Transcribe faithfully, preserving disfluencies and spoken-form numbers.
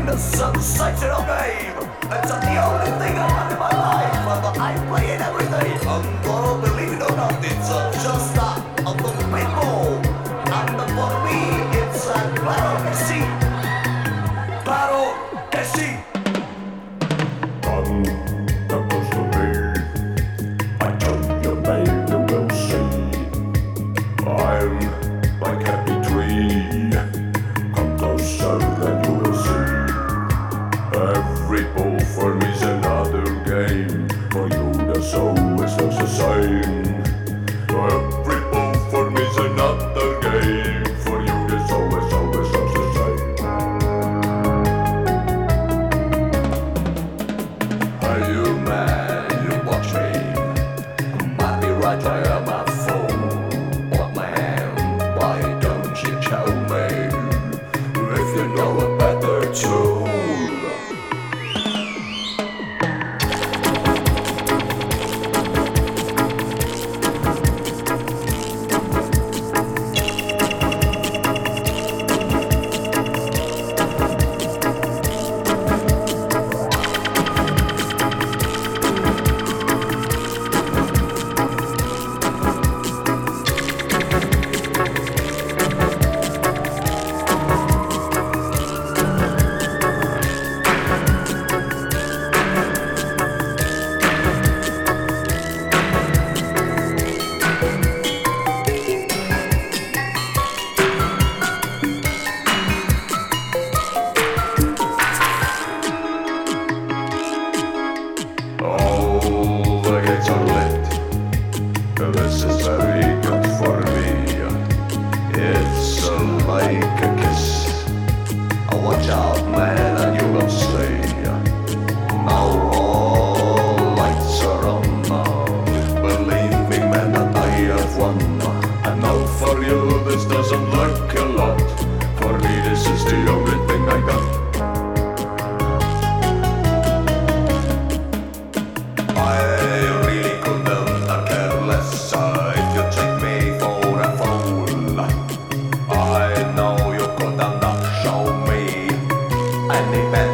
a sensational game. It's the only thing I want in my life, but I play it every day. And uh, believe it or not, it's uh, just uh, of the people. And uh, for me, it's uh, claro que sí. Claro que sí. Come, come close to me. I told you, baby, we'll see. I'm like happy tree. Come closer and you will see. Every ball for me is another game. For you that's always looks the same. Every ball for me is another game. For you that's always, always looks the same. Are you mad? You watch me. Might be right I am my phone. What man? Why don't you tell me if you know a better tool? All the gates are lit. This is very good for me. It's uh, like a kiss. Watch out, man, and you will see. Now all lights are on. Believe me, man, that I have won. I know for you this doesn't look a lot. For me, this is the only thing I got. I really couldn't care less uh, if you take me for a fool. I know you couldn't show me any better.